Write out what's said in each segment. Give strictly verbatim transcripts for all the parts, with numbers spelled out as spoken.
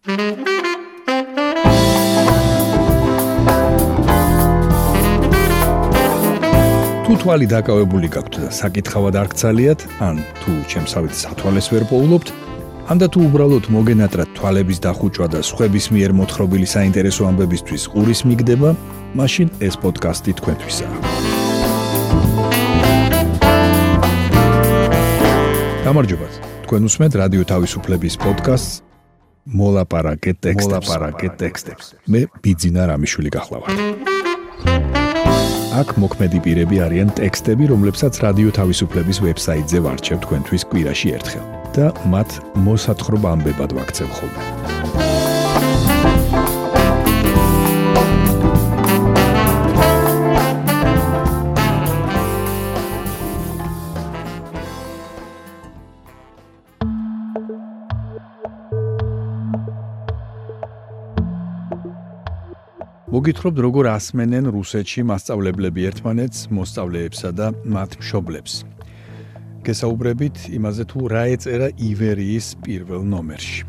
თუ თვალი დაკავებული გაქვთ და საკითხავად არ გცალიათ, ან თუ ჩემსავით სათვალეს ვერ პოულობთ, ან და თუ უბრალოდ მოგენატრათ თვალების დახუჭვა და სხვების მიერ მოთხრობილი საინტერესო ამბებისთვის ყურის მიგდება, მაშინ ეს პოდკასტი თქვენთვისაა. გამარჯობათ. თქვენ უსმენთ რადიო თავისუფლების პოდკასტს მოლაპარაკე ტექსტებს. მოლაპარაკე ტექსტებს. მე ბიძინა რამიშვილი გახლავართ. აქ მოქმედი პირები არიან ტექსტები, რომლებსაც რადიო თავისუფლების ვებსაიტზე ვარჩევ თქვენთვის კვირაში ერთხელ და მათ მოსათხრობ ამბებად ვაქცევ ხოლმე. მოგითხრობთ, როგორ ასმენენ რუსეთში მასწავლებლები ერთმანეთს, მოსწავლეებსა და მათ მშობლებს. გესაუბრებით იმაზე, თუ რა ეწერა ივერიის პირველ ნომერში.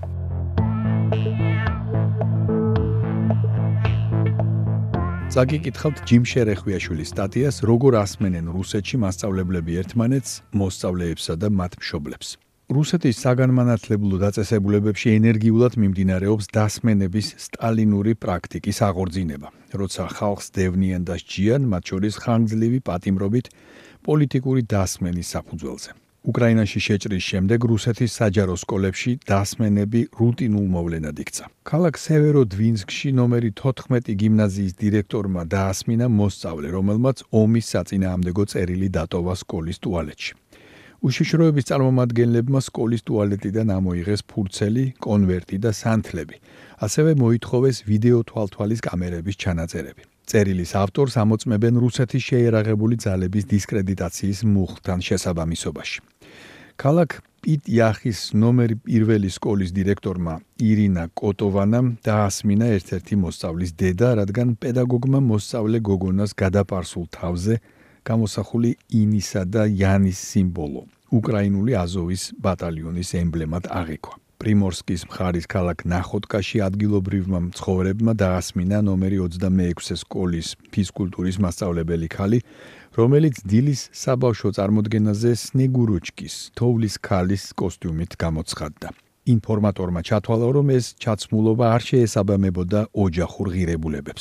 წაგიკითხავთ ჯიმ შერეხვიაშვილის სტატიას, როგორ ასმენენ რუსეთში მასწავლებლები ერთმანეთს, მოსწავლეებსა და მათ მშობლებს. რუსეთის საგანმანათლებლო დაწესებულებებში ენერგიულად მიმდინარეობს დასმენების სტალინური პრაქტიკის აღორძინება, როცა ხალხს დევნიან და სჯიან, მათ შორის ხანგრძლივი პატიმრობით პოლიტიკური დასმენის საფუძველზე. უკრაინაში შეჭრის შემდეგ რუსეთის საჯარო სკოლებში დასმენები რუტინულ მოვლენად იქცა. ქალაქ სევეროდვინსკში ნომერი თოთხმეტი გიმნაზიის დირექტორმა დაასმინა მოსწავლე, რომელმაც ომის საწინააღმდეგო წერილი დატოვა სკოლის ტუალეტში. უშიშროების წარმომადგენლებმა სკოლის ტუალეტიდან ამოიღეს ფურცელი, კონვერტი და სანთლები. ასევე მოითხოვეს ვიდეო თვალთვალის კამერების ჩანაწერები. წერილის ავტორს ამოწმებენ რუსეთის შეიარაღებული ძალების დისკრედიტაციის მუხლთან შესაბამისობაში. ქალაქ პიტ-იახის ნომერი პირველი სკოლის დირექტორმა ირინა კოტოვანამ დაასმინა ერთ-ერთი მოსწავლის დედა, რადგან პედაგოგმა მოსწავლე გოგონას გადაპარსულ თავზე გამოსახული ინისა და იანის სიმბოლო, უკრაინული აზოვის ბატალიონის ემბლემად აღიქვა. პრიმორსკის მხარის ქალაქ ნახოტკაში ადგილობრივმა მცხოვრებმა დაასმინა ნომერი ოცდამეექვსე სკოლის ფიზკულტურის მასწავლებელი ქალი, რომელიც დილის საბავშვო წარმოდგენაზე სნეგუროჩკის, თოვლის ქალის კოსტიუმით გამოცხადდა. ინფორმატორმა ჩათვალა, რომ ეს ჩაცმულობა არ შეესაბამებოდა ოჯახურ ღირებულებებს.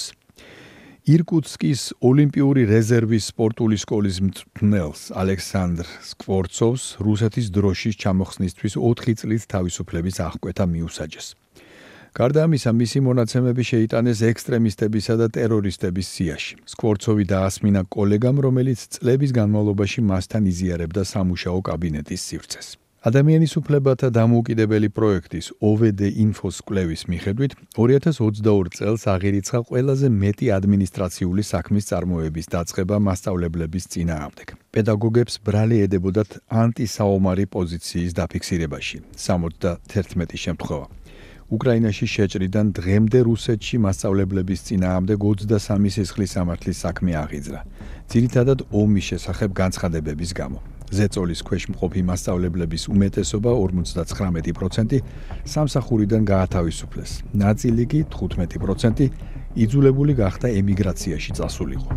ირკუტსკის ოლიმპიური რეზერვის სპორტული სკოლის მწვრთნელს ალექსანდრ სკვორცოვს რუსეთის დროშის ჩამოხსნისთვის ოთხი წლის თავისუფლების აღკვეთა მიუსაჯეს. გარდა ამისა, მისი მონაცემები შეიტანეს ექსტრემისტებისა და ტერორისტების სიაში. სკვორცოვი დაასმინა კოლეგამ, რომელიც წლების განმავლობაში მასთან იზიარებდა სამუშაო კაბინეტის სივრცეს. ადამიანის უფლებათა დამოუკიდებელი პროექტის ოვდ ინფოს კვლევის მიხედვით, ორი ათას ოცდაორი წელს აღირიცხა ყველაზე მეტი ადმინისტრაციული საქმის წარმოების დაწყება მასწავლებლების წინააღმდეგ. პედაგოგებს ბრალი ედებოდათ ანტისაომარი პოზიციის დაფიქსირებაში, სამოცდაათერთმეტი შემთხვევა. უკრაინაში შეჭრიდან დღემდე რუსეთში მასწავლებლების წინააღმდეგ ოცდასამი სისხლის სამართლის საქმე აღიძრა, ძირითადად ომის შესახებ განცხადებების გამო. ზეწოლის ქვეშ მყოფი მასწავლებლების უმეტესობა ორმოცდაცხრამეტი პროცენტი სამსახურიდან გაათავისუფლეს, ნაწილი კი თხუთმეტი პროცენტი იძულებული გახდა ემიგრაციაში წასულიყო.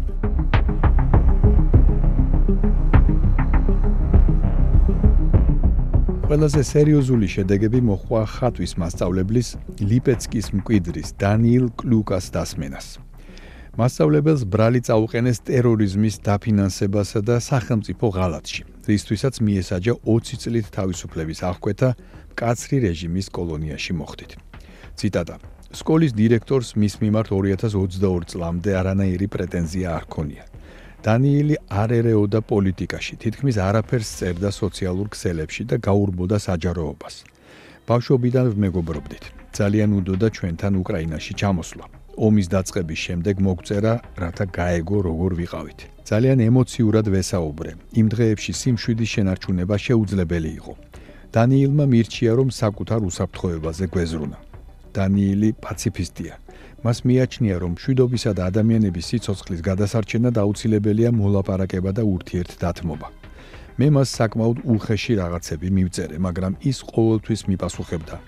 ყველაზე სერიოზული შედეგები მოჰყვა ხატვის მასწავლებლის ლიპეცკის მკვიდრის დანიილ კლუკას დასმენას. მასწავლებელს ბრალი წაუყენეს ტერორიზმის დაფინანსებასა და სახელმწიფო ღალატში, რისთვისაც მიესაჯა ოცი წლით თავისუფლების აღკვეთა მკაცრი რეჟიმის კოლონიაში მოხდით. ციტატა: სკოლის დირექტორს მის მიმართ ორი ათას ოცდაორი წლამდე არანაირი პრეტენზია არ ჰქონია. დანიილი არ ერეოდა პოლიტიკაში, თითქმის არაფერს წერდა სოციალურ ქსელებში და გაურბოდა საჯაროობას. ბავშვობიდან ვმეგობრობდით. ძალიან უდოდა ჩვენთან უკრაინაში ჩამოსვლა. ომის დაწყების შემდეგ მოგწერა, რათა გაეგო როგორ ვიყავით. ძალიან ემოციურად ვესაუბრე. იმ დღეებში სიმშვიდის შენარჩუნება შეუძლებელი იყო. დანიილმა მირჩია, რომ საკუთარ უსაფრთხოებაზე გვეზრუნა. დანიილი პაციფისტია. მას მიაჩნია, რომ მშვიდობისა და ადამიანების სიცოცხლის გადასარჩენა დაუცილებელია მოლაპარაკება და ურთიერთდათმობა. მე მას საკმაოდ უხეში რაღაცები მივწერე, მაგრამ ის ყოველთვის მიპასუხებდა.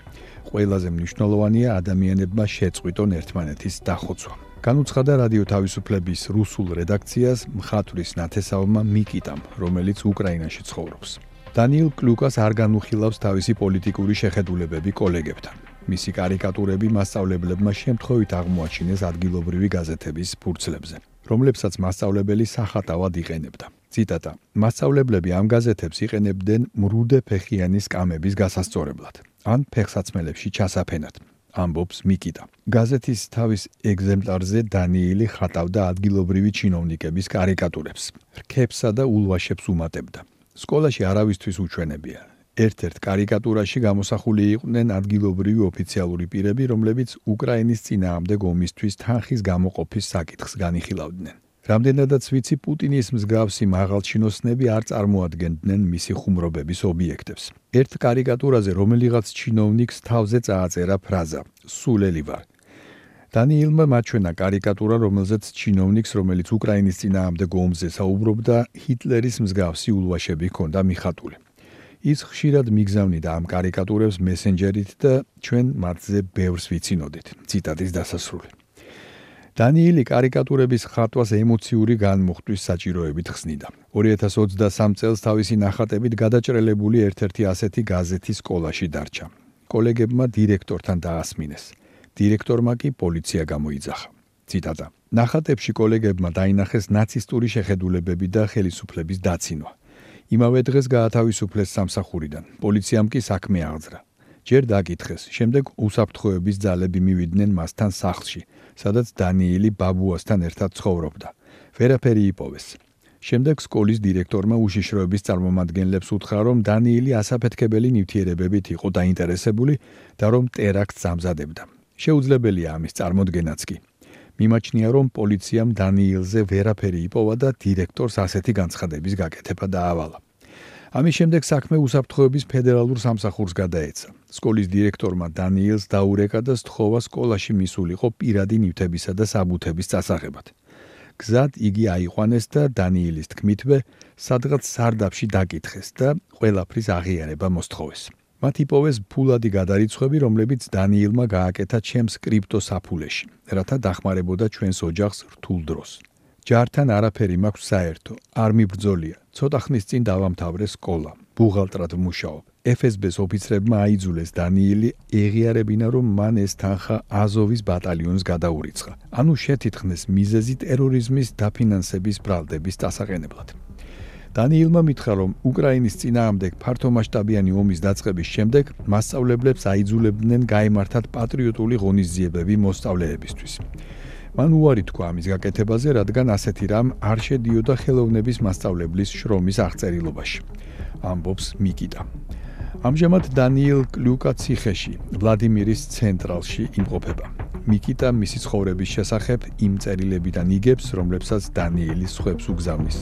ყველაზე მნიშვნელოვანია ადამიანებმა შეწყვიტონ ერთმანეთის დახოცვა. განუცხადა რადიო თავისუფლების რუსულ რედაქციას მხატვრის ნათესავმა მიკიტამ, რომელიც უკრაინაში ცხოვრობს. დანიილ კლუკას არ განუხილავს თავისი პოლიტიკური შეხედულებები კოლეგებთან. მისი კარიკატურები მასწავლებლებმა შემთხვევით აღმოაჩინეს ადგილობრივი გაზეთების ფურცლებზე, რომლებსაც მასწავლებელი სახატავად იყენებდა. ციტატა: მასწავლებლები ამ გაზეთებს იყენებდნენ მრუდე ფეხიანი სკამების გასასწორებლად, ან ფეხსაცმელებში ჩასაფენად. ამბობს მიკიტა. გაზეთის თავის ეგზემპლარზე დანიილი ხატავდა ადგილობრივი ჩინოვნიკების კარიკატურებს, რქებსა და ულვაშებს უმატებდა. სკოლაში არავისთვის უჩვენებია. ერთ-ერთ კარიკატურაში გამოსახული იყვნენ ადგილობრივი ოფიციალური პირები, რომლებიც უკრაინის წინააღმდეგ ომისთვის თანხის გამოყოფის საკითხს განიხილავდნენ. რამდენადაც ვიცი, პუტინის მსგავსი მაღალჩინოსნები არ წარმოადგენდნენ მისი ხუმრობების ობიექტებს. ერთ კარიკატურაზე რომელიღაც ჩინოვნიკს თავზე წააწერა ფრაზა „სულელი ვარ“. დანიილმა მაჩვენა კარიკატურა, რომელზეც ჩინოვნიკს, რომელიც უკრაინის წინააღმდეგ ომზე საუბრობდა, ჰიტლერის მსგავსი ულვაშები ჰქონდა მიხატული. ის ხშირად მიგზავნიდა ამ კარიკატურებს მესენჯერით და ჩვენ მათზე ბევრს ვიცინოდით. ციტატის დასასრული. დანიილი კარიკატურების ხატვას ემოციური განმუხტვის საჭიროებით ხსნიდა. ორი ათას ოცდასამ წელს თავისი ნახატებით გადაჭრელებული ერთ-ერთი ასეთი გაზეთი სკოლაში დარჩა. კოლეგებმა დირექტორთან დაასმინეს. დირექტორმა კი პოლიცია გამოიძახა. ციტატა: ნახატებში კოლეგებმა დაინახეს ნაცისტური შეხედულებები და ხელისუფლების დაცინვა. იმავე დღეს გაათავისუფლეს სამსახურიდან. პოლიციამ კი საქმე აღძრა. ჯერ დაკითხეს, შემდეგ უსაფრთხოების ძალები მივიდნენ მასთან სახლში, სადაც დანიილი ბაბუასთან ერთად ცხოვრობდა. ვერაფერი იპოვეს. შემდეგ სკოლის დირექტორმა უშიშროების წარმომადგენლებს უთხრა, რომ დანიილი ასაფეთქებელი ნივთიერებებით იყო დაინტერესებული და რომ ტერაქტს ამზადებდა. შეუძლებელია ამის წარმოდგენაც კი. მიმაჩნია, რომ პოლიციამ დანიილზე ვერაფერი იპოვა და დირექტორს ასეთი განცხადების გაკეთება დაავალა. ამის შემდეგ საქმე უსაფრთხოების ფედერალურ სამსახურს გადაეცა. სკოლის დირექტორმა დანიილს დაურეკა და სთხოვა სკოლაში მისულიყო პირადი ნივთებისა და საბუთების წასაღებად. გზად იგი აიყვანეს და დანიილის თქმითვე სადღაც სარდაფში დაკითხეს და ყველაფრის აღიარება მოსთხოვეს. მათ იპოვეს ფულადი გადარიცხვები, რომლებიც დანიილმა გააკეთა ჩემს კრიპტოსაფულეში, რათა დახმარებოდა ჩვენს ოჯახს რთულ დროს. ჯართან არაფერი მაქვს საერთო, არ მიბრძოლია. ცოტა ხნის წინ დავამთავრე სკოლა, ბუღალტრად ვმუშაობ. ეფ ეს ბეს ოფიცრებმა აიძულეს დანიილი ეღიარებინა, რომ მან ეს თანხა აზოვის ბატალიონს გადაურიცხა. ანუ შეთითხნეს მიზეზი ტერორიზმის დაფინანსების ბრალდების დასაყენებლად. დანიილმა მითხრა, რომ უკრაინის წინააღმდეგ ფართომასშტაბიანი ომის დაწყების შემდეგ მასწავლებლებს აიძულებდნენ გაემართათ პატრიოტული ღონისძიებები მოსწავლეებისთვის. მან უარი თქვა ამის გაკეთებაზე, რადგან ასეთი რამ არ შედიოდა ხელოვნების მასწავლებლის შრომის აღწერილობაში. ამბობს მიკიტა. ამჟამად დანიილ კლუკა ციხეში, ვლადიმირის ცენტრალში იმყოფება. მიკიტა მისი ცხოვრების შესახებ იმ წერილებიდან იგებს, რომლებსაც დანიილი სხვებს უგზავნის.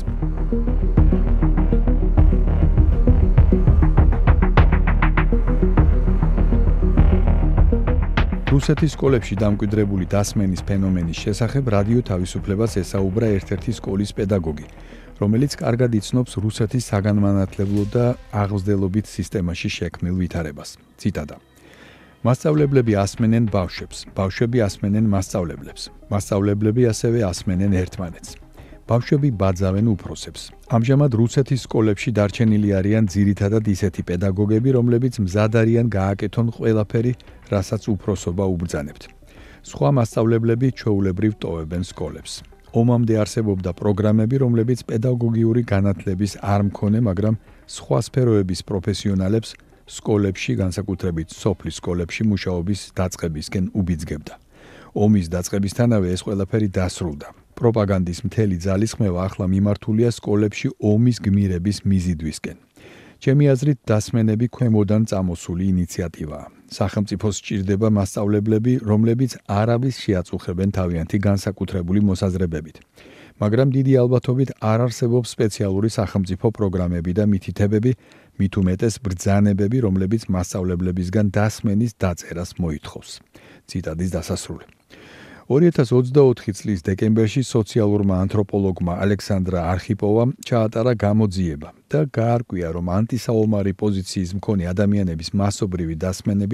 რუსეთის სკოლებში დამკვიდრებული დასმენის ფენომენის შესახებ რადიო თავისუფლებას ესაუბრა ერთ-ერთი სკოლის პედაგოგი, რომელიც კარგად იცნობს რუსეთის საგანმანათლებლო და აღმზრდელობით სისტემაში შექმნილ ვითარებას. ციტატა: მასწავლებლები ასმენენ ბავშვებს, ბავშვები ასმენენ მასწავლებლებს, მასწავლებლები ასევე ასმენენ ერთმანეთს. ბავშვები ბაძავენ უფროსებს. ამჟამად რუსეთის სკოლებში დარჩენილი არიან ძირითადად ისეთი პედაგოგები, რომლებიც მზად არიან გააკეთონ ყველაფერი, რასაც უფროსობა უბრძანებთ. სხვა მასწავლებლები ჩვეულებრივ ტოვებენ სკოლებს. ომამდე არსებობდა პროგრამები, რომლებიც პედაგოგიური განათლების არ მქონე, მაგრამ სხვა სფეროების პროფესიონალებს სკოლებში, განსაკუთრებით სოფლის სკოლებში მუშაობის დაწყებისკენ უბიძგებდა. ომის დაწყებისთანავე ეს ყველაფერი დასრულდა. პროპაგანდის მთელი ძალისხმევა ახლა მიმართულია სკოლებში ომის გმირების მიზიდვისკენ. ჩემი აზრით, დასმენები ქვემოდან წამოსული ინიციატივაა. სახელმწიფოს სჭირდება მასწავლებლები, რომლებიც არავის შეაწუხებენ თავიანთი განსაკუთრებული მოსაზრებებით. მაგრამ დიდი ალბათობით არ არსებობს სპეციალური სახელმწიფო პროგრამები და მითითებები, მით უმეტეს ბრძანებები, რომლებიც მასწავლებლებისგან დასმენის დაწერას მოითხოვს. ციტატის დასასრული. ორი ათას ოცდაოთხი წლის დეკემბერში სოციალურმა ანთროპოლოგმა ალექსანდრა არხიპოვამ ჩაატარა გამოძიება და გაარკვია, რომ ანტისაომარი პოზიციის მქონე ადამიანების მასობრივი დასმენებით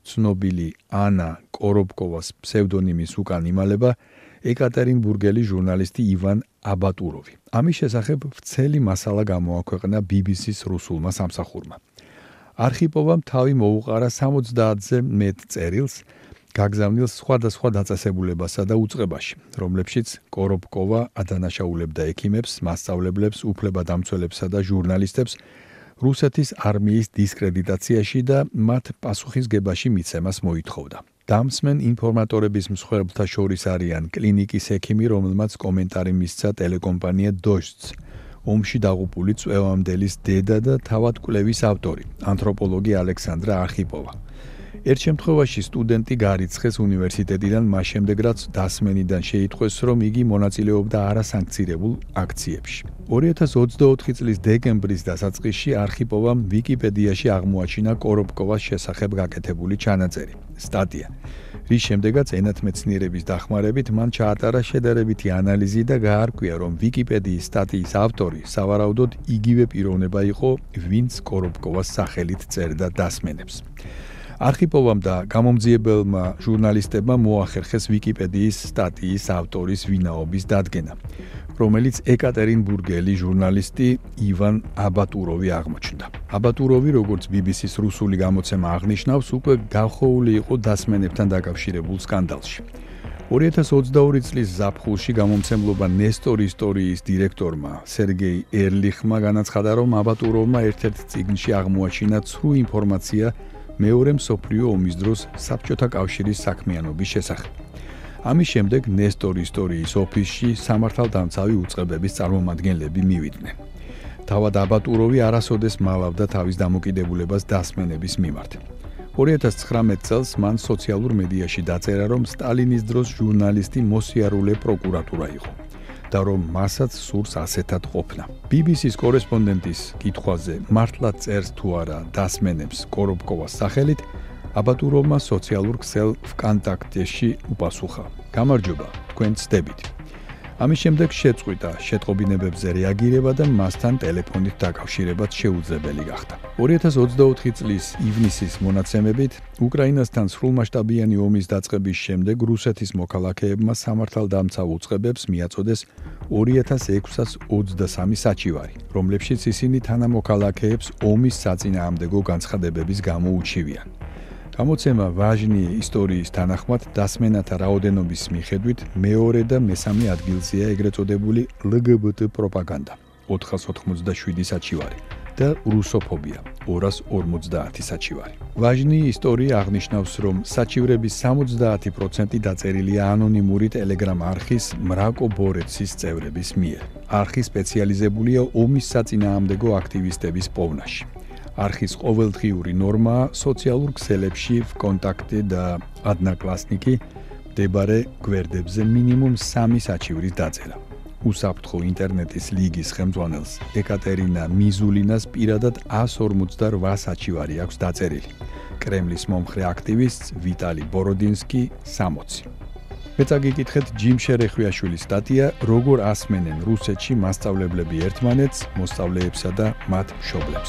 ცნობილი ანა კორობკოვას ფსევდონიმის უკან იმალება ეკატერინბურგელი ჟურნალისტი ივან აბატუროვი. ამის შესახებ ვრცელი მასალა გამოაქვეყნა ბი ბი სის რუსულმა სამსახურმა. არხიპოვამ თავი მოუყარა სამოცდაათზე მეტ წერილს, გაგზავნილ სხვადასხვა დაწესებულებასა და უწყებაში, რომლებშიც კორობკოვა ადანაშაულებდა ექიმებს, მასწავლებლებს, უფლებადამცველებსა და ჟურნალისტებს რუსეთის არმიის დისკრედიტაციაში და მათ პასუხისგებაში მიცემას მოითხოვდა. დამსმენ ინფორმატორების მსხვერპლთა შორის არიან კლინიკის ექიმი, რომელმაც კომენტარი მისცა ტელეკომპანია დოჟდს, ომში დაღუპული წვევამდელის დედა და თავად კვლევის ავტორი, ანთროპოლოგი ალექსანდრა არხიპოვა. ერთ შემთხვევაში სტუდენტი გარიცხეს უნივერსიტეტიდან მას შემდეგ, რაც დასმენიდან შეითქვეს, რომ იგი მონაწილეობდა არასანქცირებულ აქციებში. ორი ათას ოცდაოთხი წლის დეკემბრის დასაწყისში არხიპოვამ ვიკიპედიაში აღმოაჩინა კორობკოვას შესახებ გაკეთებული ჩანაწერი, სტატია, რის შემდეგაც ენათმეცნიერების დახმარებით მან ჩაატარა შედარებითი ანალიზი და გაარკვია, რომ ვიკიპედიის სტატიის ავტორი სავარაუდოდ იგივე პიროვნება იყო, ვინც კორობკოვას სახელით წერდა დასმენებს. არხიპოვამ და გამომძიებელმა ჟურნალისტებმა მოახერხეს ვიკიპედიის სტატიის ავტორის ვინაობის დადგენა, რომელიც ეკატერინბურგელი ჟურნალისტი ივან აბატუროვი აღმოჩნდა. აბატუროვი, როგორც ბი ბი სის რუსული გამოცემა აღნიშნავს, უკვე გავხოული იყო დასმენებთან დაკავშირებულ სკანდალში. ორი ათას ოცდაორი წლის ზაფხულში გამომცემლობა ნესტორ ისტორიის დირექტორმა სერგეი ერლიხმა განაცხადა, რომ აბატუროვმა ერთ-ერთ წიგნში აღმოაჩინა ცრუ ინფორმაცია მეორე მსოფლიო ომის დროს საბჭოთა კავშირის საქმიანობის შესახებ. ამის შემდეგ ნესტორ ისტორიის ოფისში სამართალდამცავი უწყებების წარმომადგენლები მივიდნენ. თავად აბატუროვი არასოდეს მალავდა თავის დამოკიდებულებას დასმენების მიმართ. ორი ათას ცხრამეტ წელს მან სოციალურ მედიაში დაწერა, რომ სტალინის დროს ჟურნალისტი მოსიარულე პროკურატურა იყო და რომ მასაც სურს ასეთად ყოფნა. ბი ბი სის კორესპონდენტის კითხვაზე მართლა წერს თუ არა დასმენებს კორობკოვას სახელით, აბატუროვმა სოციალურ ქსელ ვკონტაქტეში უპასუხა: გამარჯობა, თქვენ ცდებით. ამის შემდეგ შეწყვიტა შეტყობინებებზე რეაგირება და მასთან ტელეფონით დაკავშირებაც შეუძლებელი გახდა. ორი ათას ოცდაოთხი წლის ივნისის მონაცემებით, უკრაინასთან სრულმასშტაბიანი ომის დაწყების შემდეგ რუსეთის მოქალაქეებმა სამართალდამცავ უწყებებს მიაწოდეს ორი ათას ექვსას ოცდასამი საჩივარი, რომლებშიც ისინი თანამოქალაქეებს ომის საწინააღმდეგო განცხადებების გამო უჩივიან. გამოცემა ვაჟნი ისტორიის თანახმად დასმენათა რაოდენობის მიხედვით მეორე და მესამე ადგილზეა ეგრეთ წოდებული ელ გი ბი ტი პროპაგანდა ოთხას ოთხმოცდაშვიდი საჩივარი და რუსოფობია ორას ორმოცდაათი საჩივარი. ვაჟნი ისტორია აღნიშნავს, რომ საჩივრების სამოცდაათი პროცენტი დაწერილია ანონიმური ტელეგრამ არხის მრაკო ბორეცის წევრების მიერ. არხი სპეციალიზებულია ომის საწინააღმდეგო აქტივისტების პოვნაში. არხის ყოველდღიური ნორმაა სოციალურ ქსელებში ვკონტაქტე და ადნაკლასნიკი მდებარე გვერდებზე მინიმუმ სამი საჩივრის დაწერა. უსაფრთხო ინტერნეტის ლიგის ხელმძღვანელს ეკატერინა მიზულინას პირადად ასს ორმოცდაოთხ საჩივარი აქვს დაწერილი. კრემლის მომხრე აქტივისტს ვიტალი ბოროდინსკი სამოცი. მე წაგიკითხეთ ჯიმ შერეხვიაშვილის სტატია როგორ ასმენენ რუსეთში მასწავლებლები ერთმანეთს, მოსწავლეებსა და მათ მშობლებს.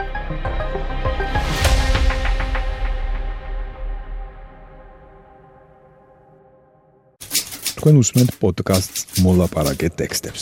თქვენ უსმენთ პოდკასტს მოლაპარაკე ტექსტებს.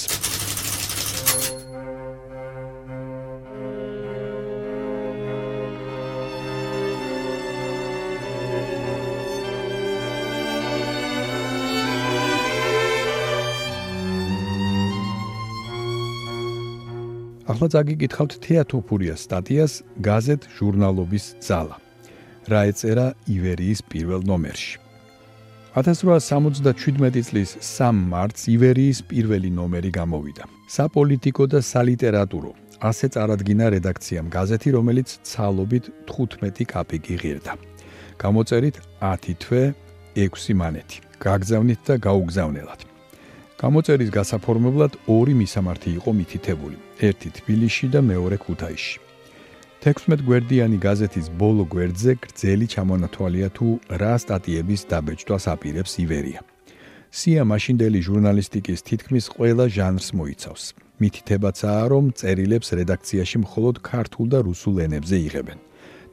ახლა წაგიკითხავთ თეატოფურიას სტატიას გაზეთ ჟურნალობის ძალა. რა ეწერა ივერიის პირველ ნომერში. ათას რვაასი სამოცდაშვიდმეტი წლის სამი მარტს ივერიის პირველი ნომერი გამოვიდა. საპოლიტიკო და სალიტერატურო. ასე წარადგინა რედაქციამ გაზეთი, რომელიც ცალობით თხუთმეტი კაპიკი ღირდა. გამოწერით ათი თვე, ექვსი მანეთი. გაგზავნით და გაუგზავნელად. გამოწერის გასაფორმებლად ორი მისამართი იყო მითითებული, ერთი თბილისში და მეორე ქუთაისში. თექვსმეტ გვერდიანი გაზეთის ბოლო გვერდზე გრძელი ჩამონათვალია თუ რა სტატიების დაბეჭდვას აპირებს ივერია. სია მაშინდელი ჟურნალისტიკის თითქმის ყველა ჟანრს მოიცავს. მითითებაცაა, რომ წერილებს რედაქციაში მხოლოდ ქართულ და რუსულ ენებზე იღებენ.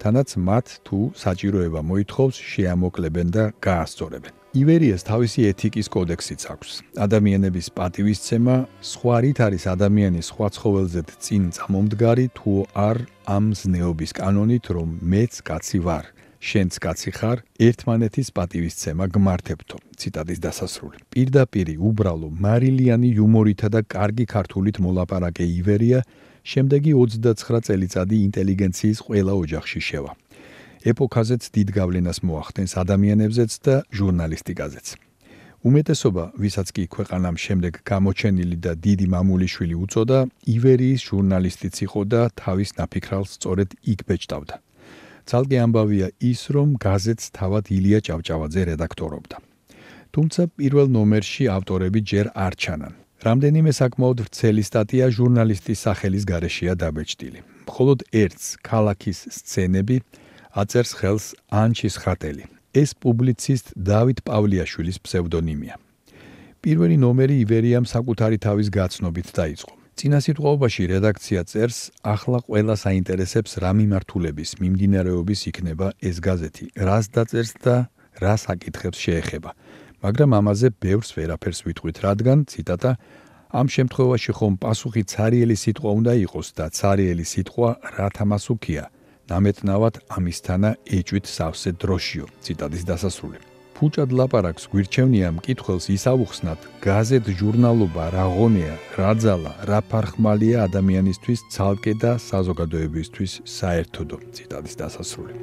თანაც მათ თუ საჭიროება მოითხოვს, შეამოკლებენ და გაასწორებენ. ივერიას თავისი ეთიკის კოდექსიც აქვს. ადამიანების პატივისცემა სხვა რით არის ადამიანის სხვა ცხოველზე წინ წამომდგარი თუ არ ამ ზნეობის კანონით, რომ მეც კაცი ვარ, შენც კაცი ხარ, ერთმანეთის პატივისცემა გმართებთო. ციტატის დასასრული. პირდაპირი უბრალო მარილიანი იუმორითა და კარგი ქართულით მოლაპარაკე ივერია შემდეგი ოცდაცხრა წელიწადი ინტელიგენციის ყველა ოჯახში შევა. ეპოქაზეც დიდ გავლენას მოახდენს ადამიანებზეც და ჟურნალისტიკაზეც. უმეტესობა, ვისაც კი ქვეყანამ შემდეგ გამოჩენილი და დიდი მამულიშვილი უწოდა, ივერიის ჟურნალისტიც იყო და თავის ნაფიქრალს სწორედ იქ ბეჭდავდა. ცალკე ამბავია ის, რომ გაზეთს თავად ილია ჭავჭავაძე რედაქტორობდა. თუმცა პირველ ნომერში ავტორები ჯერ არ ჩანან. რამდენიმე საკმაოდ ვრცელი სტატია ჟურნალისტის სახელის გარეშეა დაბეჭდილი. მხოლოდ ერთს, ქალაქის სცენები, აწერს ხელს ანჩის ხატელი. ეს პუბლიცისტ დავით პავლიაშვილის ფსევდონიმია. პირველი ნომერი ივერიამ საკუთარი თავის გაცნობით დაიწყო. წინა სიტყვაობაში რედაქცია წერს, ახლა ყველა საინტერესებს რა მიმართულების, მიმდინარეობის იქნება ეს გაზეთი, რას დაწერს და რა საკითხებს შეეხება. მაგრამ ამაზე ბევრს ვერაფერს ვიტყვით, რადგან, ციტატა, ამ შემთხვევაში ხომ პასუხი ცარიელი სიტყვა უნდა იყოს და ცარიელი სიტყვა რა თამასუქია, ნამეტნავად ამისთანა ეჭვით სავსე დროშიო, ციტატის დასასრული. ფუჭად ლაპარაკს გვირჩევნია მკითხველს ისაუხსნათ, გაზეთ ჟურნალობა რა ღონეა, რა ძალა, რა ფარხმალია ადამიანისთვის ცალკე და საზოგადოებისთვის საერთოდო, ციტატის დასასრული.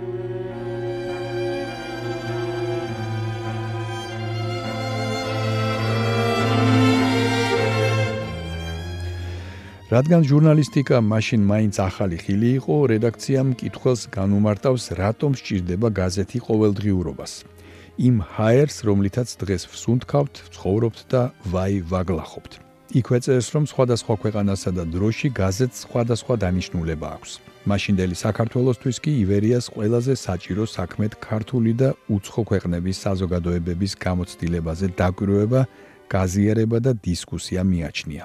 რადგან ჟურნალისტიკა მაშინ მაინც ახალი ხილი იყო, რედაქციამ მკითხველს განუმარტავს, რატომ სჭირდება გაზეთი ყოველდღიურობას. იმ ჰაერს, რომლითაც დღეს ვსუნთქავთ, ცხოვრობთ და ვაი ვაგლახობთ. იქვე წერს, რომ სხვადასხვა ქვეყანასა და დროში გაზეთს სხვადასხვა დანიშნულება აქვს. მაშინდელი საქართველოსთვის კი ივერიას ყველაზე საჭირო საქმედ ქართული და უცხო ქვეყნების საზოგადოებების გამოცდილებაზე დაკვირვება, გაზიარება და დისკუსია მიაჩნია.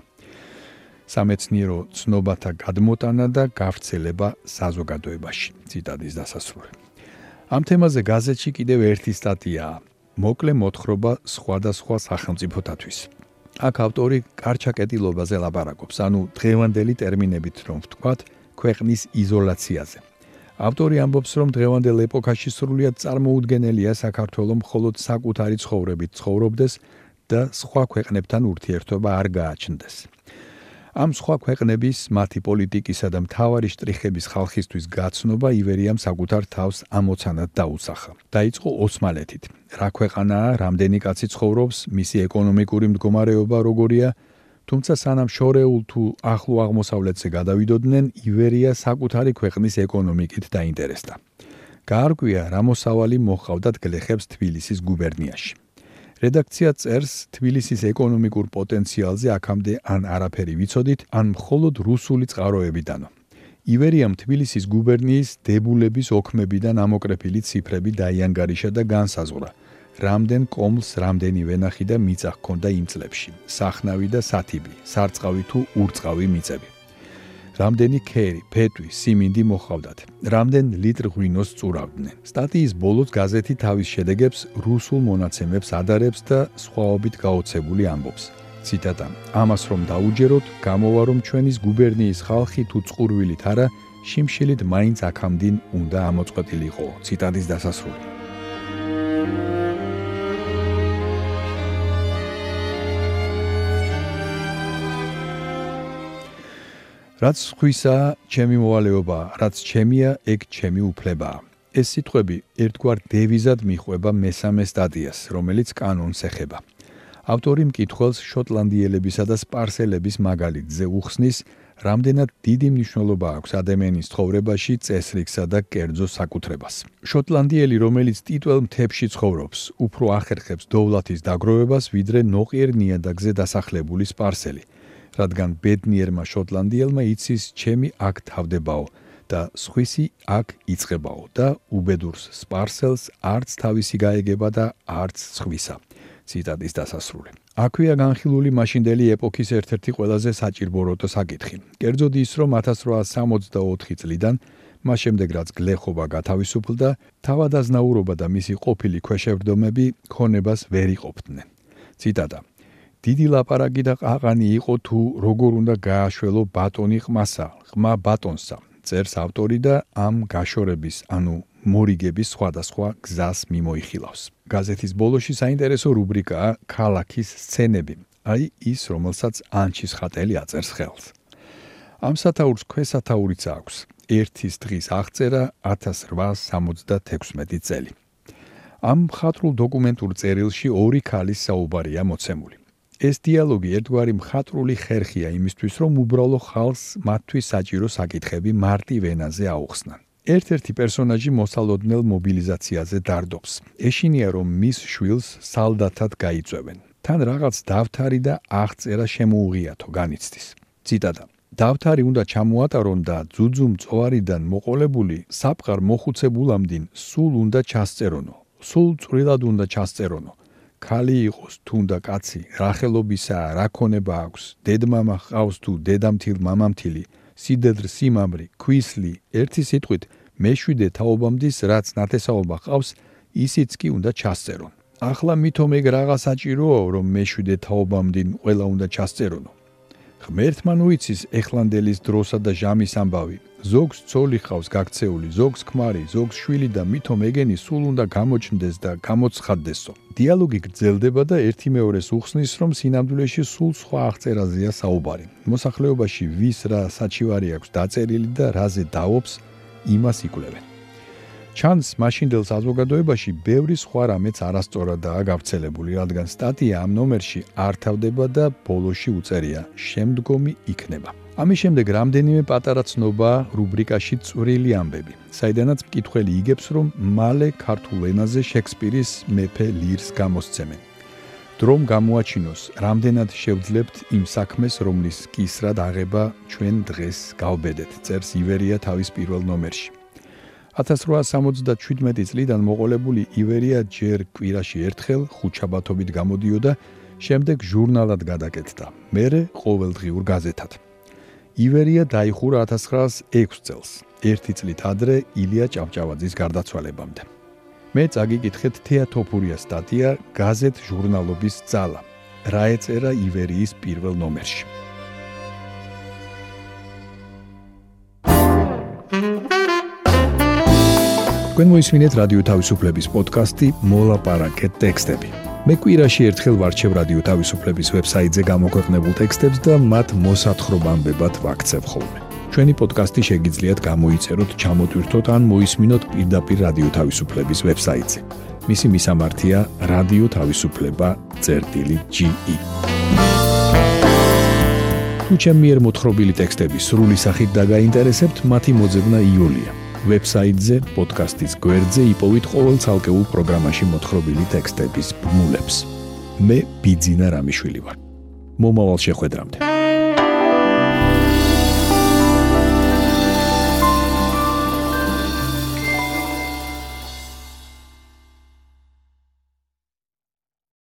სამეცნიერო ცნობათა გადმოტანა და გავრცელება საზოგადოებაში. ციტატის დასასრული. ამ თემაზე გაზეთში კიდევ ერთი სტატიაა. მოკლე მოთხრობა სხვადასხვა სახელმწიფოთათვის. აქ ავტორი კარჩაკეტილობაზე ლაპარაკობს, ანუ დღევანდელი ტერმინებით რომ ვთქვათ, ქვეყნის იზოლაციაზე. ავტორი ამბობს, რომ დღევანდელ ეპოქაში სრულიად წარმოუდგენელია საქართველოს მხოლოდ საკუთარი ცხოვრებით ცხოვრობდეს და სხვა ქვეყნებთან ურთიერთობა არ გააჩნდეს. ამ სხვა ქვეყნების, მათი პოლიტიკისა და მთავარი შტრიხების ხალხისთვის გაცნობა ივერიამ საკუთარ თავს ამოცანად დაუსახა. დაიწყო ოსმალეთით. რა ქვეყანაა, რამდენი კაცი ცხოვრობს, მისი ეკონომიკური მდგომარეობა როგორია, თუმცა სანამ შორეულ თუ ახლო აღმოსავლეთზე გადავიდოდნენ, ივერია საკუთარი ქვეყნის ეკონომიკით დაინტერესდა. გაარკვია, რა მოსავალი მოჰყავდათ გლეხებს თბილისის გუბერნიაში. რედაქცია წერს, თბილისის ეკონომიკურ პოტენციალზე აქამდე ან არაფერი ვიცოდით, ან მხოლოდ რუსული წყაროებიდანო. ივერიამ თბილისის გუბერნიის დებულების ოქმებიდან ამოკრეფილი ციფრები დაიანგარიშა და განსაზღვრა, რამდენ კომლს რამდენი ვენახი და მიწა ჰქონდა იმ წლებში, სახნავი და სათიბი, სარწყავი თუ ურწყავი მიწები. რამდენი ქერი, ფეტვი, სიმინდი მოჰყავდათ, რამდენ ლიტრ ღვინოს წურავდნენ. სტატიის ბოლოს გაზეთი თავის შედეგებს რუსულ მონაცემებს ადარებს და სხვაობით გაოცებული ამბობს. ციტატა: ამას რომ დაუჯეროთ, გამოვა რომ ჩვენის გუბერნიის ხალხი თუ წყურვილით არა, შიმშილით მაინც აქამდინ უნდა ამოწყვეტილიყო. ციტატის დასასრული. რაც სხვისა, ჩემი მოვალეობა, რაც ჩემია, ეგ ჩემი უფლებაა. ეს სიტყვები ერთგვარ დევიზად მიხვება მესამე სტატიას, რომელიც კანონს ეხება. ავტორი მკითხველს შოტლანდიელებისა და სპარსელების მაგალითზე უხსნის, რამდენად დიდი მნიშვნელობა აქვს ადამიანის ცხოვრებაში წესრიგსა და კერძო საკუთრებას. შოტლანდიელი, რომელიც ტიტველ მთებში ცხოვრობს, უფრო ახერხებს დოვლათის დაგროვებას, ვიდრე ნოყიერ ნიადაგზე დასახლებული სპარსელი. რადგან ბედნიერმა შოტლანდიელმა იცის, ჩემი აქ თავდებაო და სხვისი აქ იწყებაო და უბედურს სპარსელს არც თავისი გაეგება და არც სხვისა. ციტატის დასასრული. აქვეა განხილული მაშინდელი ეპოქის ერთ-ერთი ყველაზე საჭირბოროტო საკითხი. კერძოდ ის, რომ ათას რვაასი სამოცდაოთხი წლიდან მას შემდეგ რაც გლეხობა გათავისუფლდა, თავადაზნაურობა და მისი ყოფილი ქვეშევრდომები ქონებას ვერ იყოფდნენ. ციტატა: დიდი ლაპარაკი და ყაყანი იყო თუ როგორ უნდა გააშველო ბატონი ყმასა, ყმა ბატონსა, წერს ავტორი და ამ გაშორების, ანუ მორიგების სხვადასხვა გზას მიმოიხილავს. გაზეთის ბოლოში საინტერესო რუბრიკაა ქალაქის სცენები, აი ის, რომელსაც ანჩის ხატელი აწერს ხელს. ამ სათაურს ქვესათაურიც აქვს. ერთის დღის აღწერა ათას რვაას სამოცდათექვსმეტი წელი. ამ მხატვრულ დოკუმენტურ წერილში ორი ქალის საუბარია მოცემული. ეს დიალოგი ერთგვარი მხატვრული ხერხია იმისთვის, რომ უბრალო ხალხს მათთვის საჭირო საკითხები მარტივ ენაზე აუხსნან. ერთ-ერთი პერსონაჟი მოსალოდნელ მობილიზაციაზე დარდობს. ეშინია, რომ მის შვილს სალდათად გაიწვევენ. თან რაღაც დავთარი და აღწერა შემოუღიათო განიცდის. ციტატა: დავთარი უნდა ჩამოატარონ და ძუძუ მწვარიდან მოყოლებული საფყარ მოხუცებულამდინ სულ უნდა ჩასწერონო. სულ წვრილად უნდა ჩასწერონო. ქალი იყოს თუნდა კაცი, რა ხელობისაა, რა ქონება აქვს, დედმამა ჰყავს თუ დედამთილ მამამთილი, სიდედრ სიმამრი, ქვისლი, ერთი სიტყვით მეშვიდე თაობამდის რაც ნათესაობა ჰყავს, ისიც კი უნდა ჩასწერონ. ახლა მითო მეგ რაღა საჭიროა, რომ მეშვიდე თაობამდინ ყველა უნდა ჩასწერონო. ღმერთმა ნუიცის ეხლანდელის დროსა და ჟამის ამბავი. ზოგს ცოლი ხავს გაქცეული, ზოგს ქმარი, ზოგს შვილი და მითო მეგენი სულ უნდა გამოჩნდეს და გამოცხადდესო. დიალოგი გრძელდება და ერთი მეორეს უხსნის, რომ სინამდვილეში სულ სხვა აღწერაზეა საუბარი. მოსახლეობაში ვის რა საჩივარი აქვს დაწერილი და რაზე დაობს, იმას იკვლევენ. ჩანს მაშინდელ საზოგადოებაში ბევრი სხვა რამეც არასწორადაა გავრცელებული, რადგან სტატია ამ ნომერში არ თავდება და ბოლოში უწერია შემდგომი იქნება. ამის შემდეგ რამდენიმე პატარა ცნობა რუბრიკაში წვრილი ამბები, საიდანაც მკითხველი იგებს, რომ მალე ქართულ ენაზე შექსპირის მეფე ლირს გამოსცემენ. დრომ გამოაჩინოს, რამდენად შევძლებთ იმ საქმეს, რომლის კისრად აღება ჩვენ დღეს გავბედეთ, წერს ივერია თავის პირველ ნომერში. ათას რვაას სამოცდაშვიდმეტი წლიდან მოყოლებული ივერია ჯერ კვირაში ერთხელ ხუთშაბათობით გამოდიოდა, შემდეგ ჟურნალად გადაკეთდა, მერე ყოველდღიურ გაზეთად. ივერია დაიხურა ათას ცხრაას ექვს წელს, ერთი წლით ადრე ილია ჭავჭავაძის გარდაცვალებამდე. მე წაგიკითხეთ თეატოფურია სტატია გაზეთ ჟურნალობის ძალა, რა ეწერა ივერიის პირველ ნომერში. თქვენ მოისმინეთ რადიო თავისუფლების პოდკასტი მოლაპარაკეთ ტექსტები. მე კვირაში ერთხელ ვარჩევ რადიო თავისუფლების ვებსაიტზე გამოქვეყნებულ ტექსტებს და მათ მოსათხრობამდებად ვაქცევ ხოლმე. ჩვენი პოდკასტი შეგიძლიათ გამოიწეროთ, ჩამოტვირთოთ ან მოისმინოთ პირდაპირ რადიო თავისუფლების ვებსაიტზე. მისი მისამართია რადიო თავისუფლება წერტილი ჯი ი. თუ ჩემი მიერ მოთხრობილი ტექსტები სრული სახით დაგაინტერესებთ, მათი მოძებნა იოლია. ვებსაიტზე, პოდკასტის გვერდზე იპოვით ყოველ ცალკეულ პროგრამაში მოთხრობილი ტექსტების ბმულებს. მე ბიძინა რამიშვილი ვარ. მომავალ შეხვედრამდე.